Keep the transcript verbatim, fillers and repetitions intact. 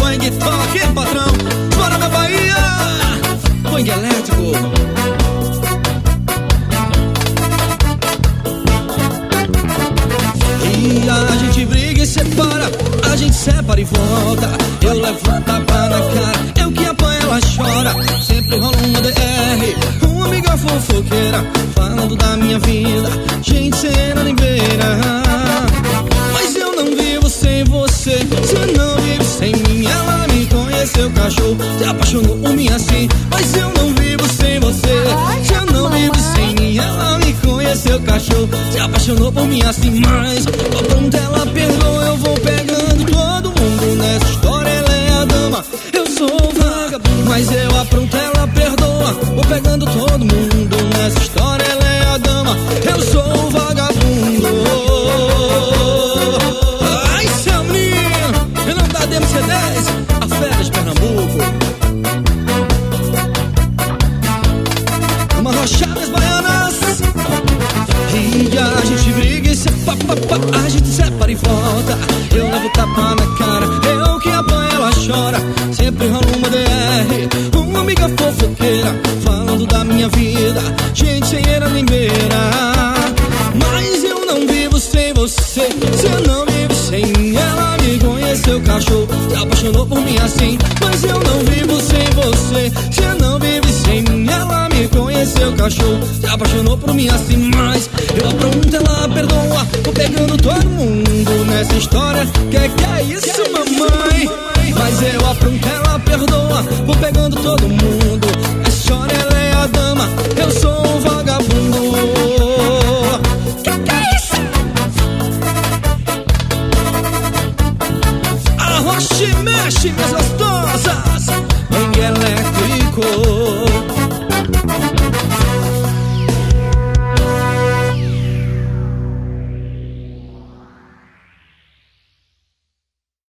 Boing toque, patrão. Bora meu Bahia, Boing elétrico. E a gente briga e separa, a gente separa e volta. Eu levo um tapa na cara, eu que apanho, ela chora. Sempre rola uma D R, uma amiga fofoqueira, falando da minha vida, gente cena nem beira. Mas eu não vivo sem você, você não vive sem mim. Ela me conheceu, cachorro, se apaixonou por mim assim. Mas eu não vivo sem você, você não vive sem mim. Ela me conheceu, cachorro, se apaixonou por mim assim. Mas tô pronto, ela perdoa, eu vou pegando todo mundo nessa história. Ela é a dama, eu sou o vagabundo. Mas eu apronto, ela perdoa, vou pegando todo mundo nessa história. Ela é a dama, eu sou o vagabundo. Ai, seu menino, em nome da D M C dez, a fera de Pernambuco. Uma rochada das baianas. E a gente briga e separa, a gente separa e volta. Eu levo tapa na cara, eu que apanho, ela chora. Sempre rola uma D R, uma amiga fofoqueira, falando da minha vida, gente sem era nem beira. Mas eu não vivo sem você, você não vive sem mim. Ela me conheceu, cachorro, se apaixonou por mim assim. Mas eu não vivo sem você, você não vive sem mim. Ela me conheceu, cachorro, se apaixonou por mim assim. Mas eu apronto, ela perdoa, vou pegando todo mundo nessa história. Que que é isso, mamãe? Mas eu apronto, ela perdoa, vou pegando todo mundo. A história, ela é a dama, eu sou o vagabundo. Que que é isso? Arrocha e mexe, minhas gostosas.